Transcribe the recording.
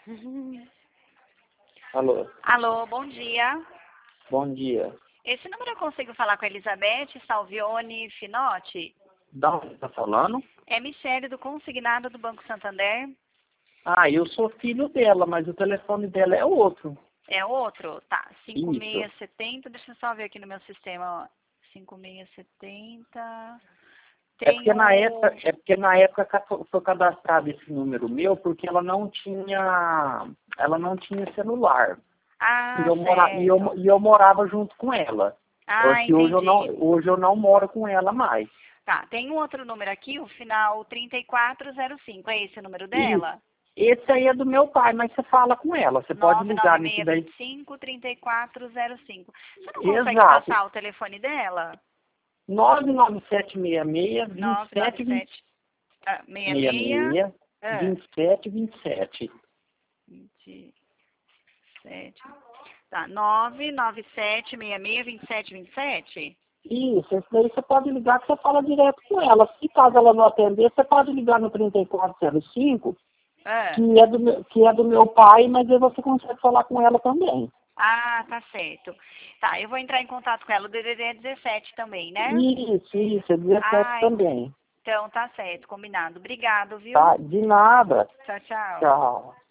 Alô, Alô, bom dia. bom dia. Esse número eu consigo falar com a Elizabeth Salvione Finotti? Da onde tá falando? É Michele do Consignado do Banco Santander. Ah, eu sou filho dela, mas o telefone dela é outro. É outro? Tá, Isso. 5670, deixa eu só ver aqui no meu sistema, ó. 5670. É porque na época foi cadastrado esse número meu, porque ela não tinha celular. Ah, E certo. eu morava junto com ela. Ah, Que entendi. hoje eu não moro com ela mais. Tá, tem um outro número aqui, o final 3405. É esse o número Isso. dela? Esse aí é do meu pai, mas você fala com ela. Você pode ligar nisso daí. 99625-3405. Você não consegue Exato. passar o telefone dela? 99766 997 66 66 ah, 2727. 27. Tá, 997662727. Isso, esse daí você pode ligar que você fala direto com ela. Se caso ela não atender, você pode ligar no 3405, Ah, que é do meu pai, mas aí você consegue falar com ela também. ah, tá certo. Tá, eu vou entrar em contato com ela. O DDD é 17 também, né? Isso, é 17 Ah, também. então tá certo, combinado. Obrigado, viu? Tá? De nada. Tchau, tchau. Tchau.